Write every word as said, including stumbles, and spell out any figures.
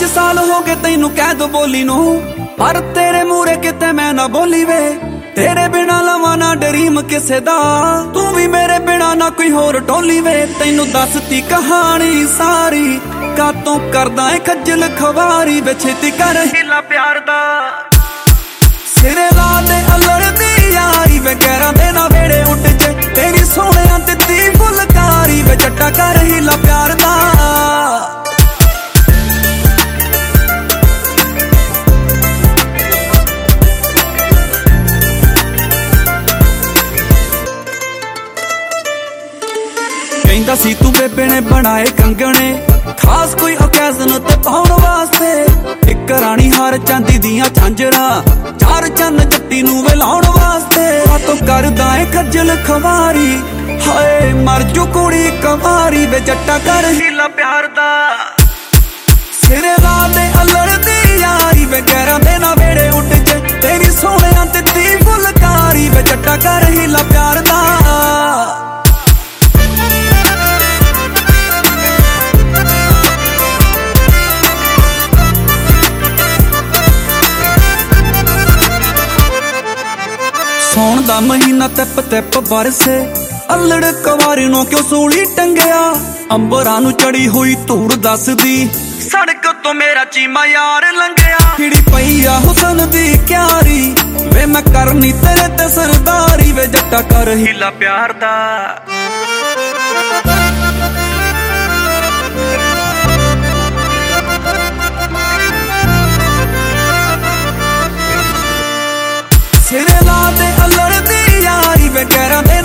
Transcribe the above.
ਪੰਜ ਸਾਲ हो गए तैनू कैद बोली नू, पर तेरे मूरे किते मैं ना बोली वे। तेरे बिना लवा ना ड्रीम किसे दा, तू भी मेरे बिना ना कोई होर टोली वे। तैनू दसती कहानी सारी, कातों करदा है खज्जल खवारी वे। छेती कर हिला प्यार दा, सिरे ला दे अलड़ दी यारी वे। गैरां दे ना वेड़े उठ जे, तेरी सोहणिया दित्ती फुलकारी वे। जट्टा कर हिला प्यार दा। कहंदा सी तू बेबे ने बनाए कंगने, खास कोई ओकेजन ते पाउण वास्ते। इक रानी हार चांदी दियां झांजरा, चार चन्न जट्टी नू वेलाउण वास्ते। तो करदा है खज्जल खवारी, हाय मर जू कुड़ी कवारी वे। जट्टा कर हिला प्यार दा, सिरे ला दे अलड़ दी यारी वे। गैरां दे ना वेड़े उठ जे, तेरी सोहणिया दित्ती फुलकारी वे। जट्टा कर हिला प्यार दा। सौण दा महीना तिप तिप बरसे, अल्लड़ कवारी नू क्यों सूली टंगया। अंबरां नू चढ़ी हुई धूड़ दसदी, सड़क तो मेरा चीमा यार लंघया। खिड़ी पई आ हुसन दी क्यारी वे, मैं करनी तेरे ते सरदारी वे। जट्टा कर हिला प्यार दा, सिरे ला दे अलड़ दी यारी वे। गैरां दे